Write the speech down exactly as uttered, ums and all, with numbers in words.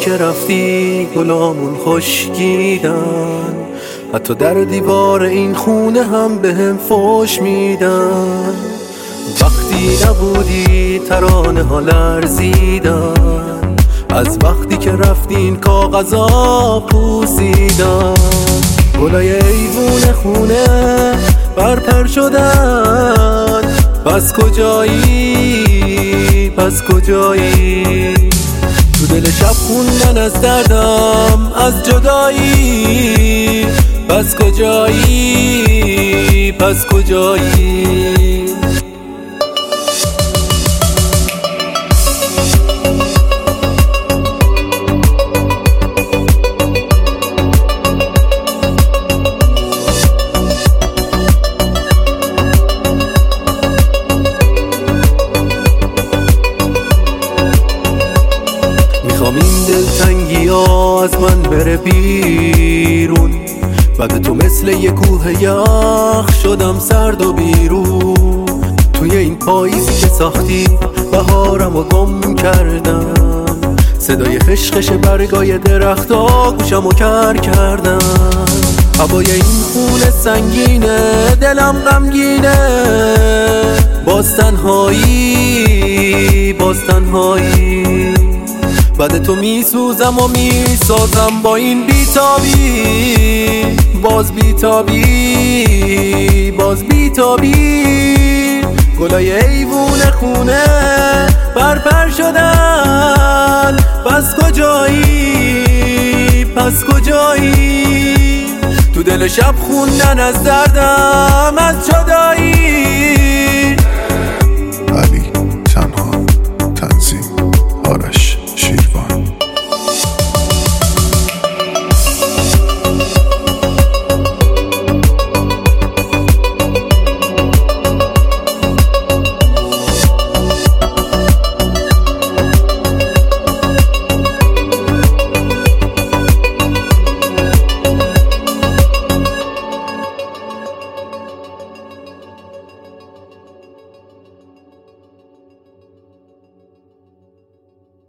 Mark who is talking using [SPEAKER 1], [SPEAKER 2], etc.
[SPEAKER 1] که رفتی گلامون خشکیدن، حتی در دیوار این خونه هم به هم فوش میدن. وقتی نبودی ترانه ها لرزیدن، از وقتی که رفتین کاغذا پوسیدن. گلای ایوون خونه برپر شدن، پس کجایی پس کجایی؟ تو دل شب خوندن از دردم از جدایی، پس کجایی پس کجایی؟ میخوام این دلتنگی ها از من بره بیرون، بعد تو مثل یه کوه یخ شدم سرد و بیرون. توی این پاییزی که ساختی بهارم و گم کردم، صدای خشخش برگای درختا گوشم و کر کردم. هوای این خونه سنگینه، دلم غمگینه، باز تنهایی باز تنهایی. بعد تو میسوزم و میسازم با این بیتابی، باز بیتابی باز بیتابی. گلای ایوون خونه برپر شدن، پس کجایی پس کجایی؟ تو دل شب خوندن از دردم از جدا